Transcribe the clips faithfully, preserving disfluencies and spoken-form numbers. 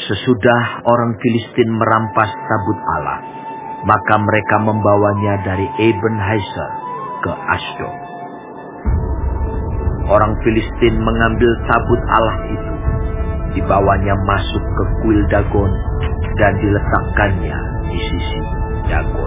Sesudah orang Filistin merampas tabut Allah, maka mereka membawanya dari Ebenezer ke Asdod. Orang Filistin mengambil tabut Allah itu, dibawanya masuk ke kuil Dagon dan diletakkannya di sisi Dagon.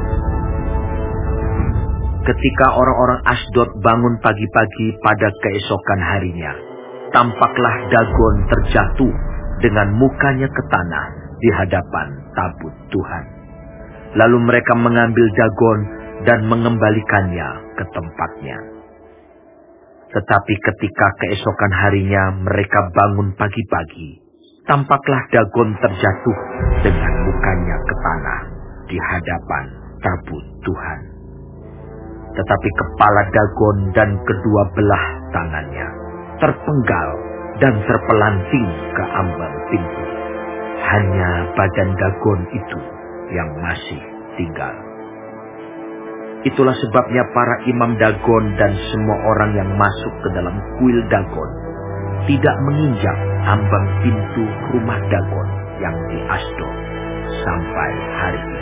Ketika orang-orang Asdod bangun pagi-pagi pada keesokan harinya, tampaklah Dagon terjatuh dengan mukanya ke tanah di hadapan tabut Tuhan. Lalu mereka mengambil Dagon dan mengembalikannya ke tempatnya. Tetapi ketika keesokan harinya mereka bangun pagi-pagi, tampaklah Dagon terjatuh dengan mukanya ke tanah di hadapan tabut Tuhan. Tetapi kepala Dagon dan kedua belah tangannya terpenggal dan terpelanting ke ambang pintu. Hanya badan Dagon itu yang masih tinggal. Itulah sebabnya para imam Dagon dan semua orang yang masuk ke dalam kuil Dagon tidak menginjak ambang pintu rumah Dagon yang di Asdod sampai hari ini.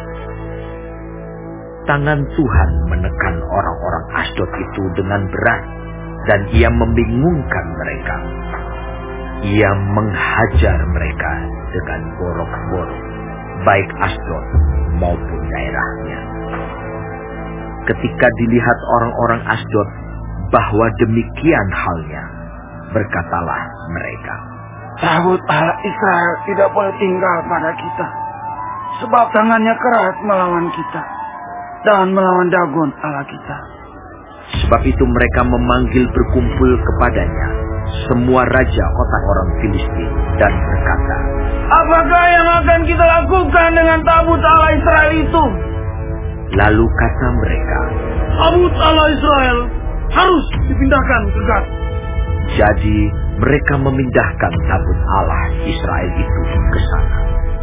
Tangan Tuhan menekan orang-orang Asdod itu dengan berat, dan ia membingungkan mereka. Ia menghajar mereka dengan borok-borok, baik Asdod maupun daerahnya. Ketika dilihat orang-orang Asdod bahwa demikian halnya, berkatalah mereka, "Tabut Allah Israel tidak boleh tinggal pada kita, sebab tangannya keras melawan kita dan melawan Dagon Allah kita." Sebab itu mereka memanggil berkumpul kepadanya semua raja kota orang Filistin dan berkata, "Apakah yang akan kita lakukan dengan tabut Allah Israel itu?" Lalu kata mereka, "Tabut Allah Israel harus dipindahkan ke Gad." Jadi mereka memindahkan tabut Allah Israel itu ke sana.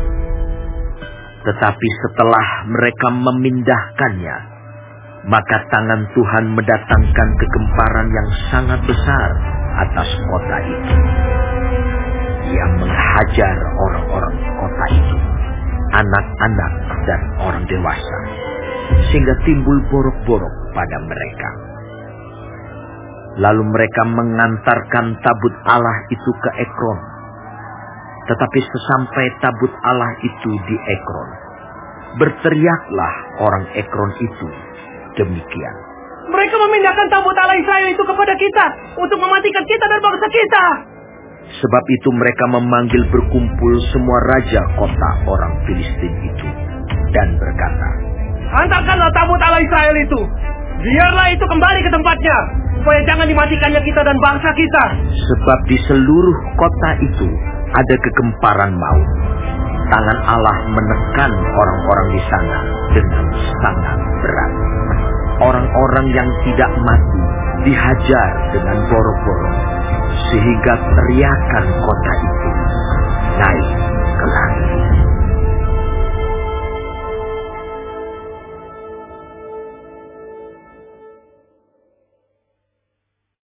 Tetapi setelah mereka memindahkannya, maka tangan Tuhan mendatangkan kegemparan yang sangat besar atas kota itu. Ia menghajar orang-orang kota itu, anak-anak dan orang dewasa, sehingga timbul borok-borok pada mereka. Lalu mereka mengantarkan tabut Allah itu ke Ekron. Tetapi sesampai tabut Allah itu di Ekron, berteriaklah orang Ekron itu demikian, "Mereka memindahkan tabut Allah Israel itu kepada kita untuk mematikan kita dan bangsa kita." Sebab itu mereka memanggil berkumpul semua raja kota orang Filistin itu dan berkata, "Hantarkanlah tabut Allah Israel itu. Biarlah itu kembali ke tempatnya, supaya jangan dimatikannya kita dan bangsa kita." Sebab di seluruh kota itu ada kegemparan maut. Tangan Allah menekan orang-orang di sana dengan sangat berat. Orang-orang yang tidak mati dihajar dengan borok-borok, sehingga teriakan kota itu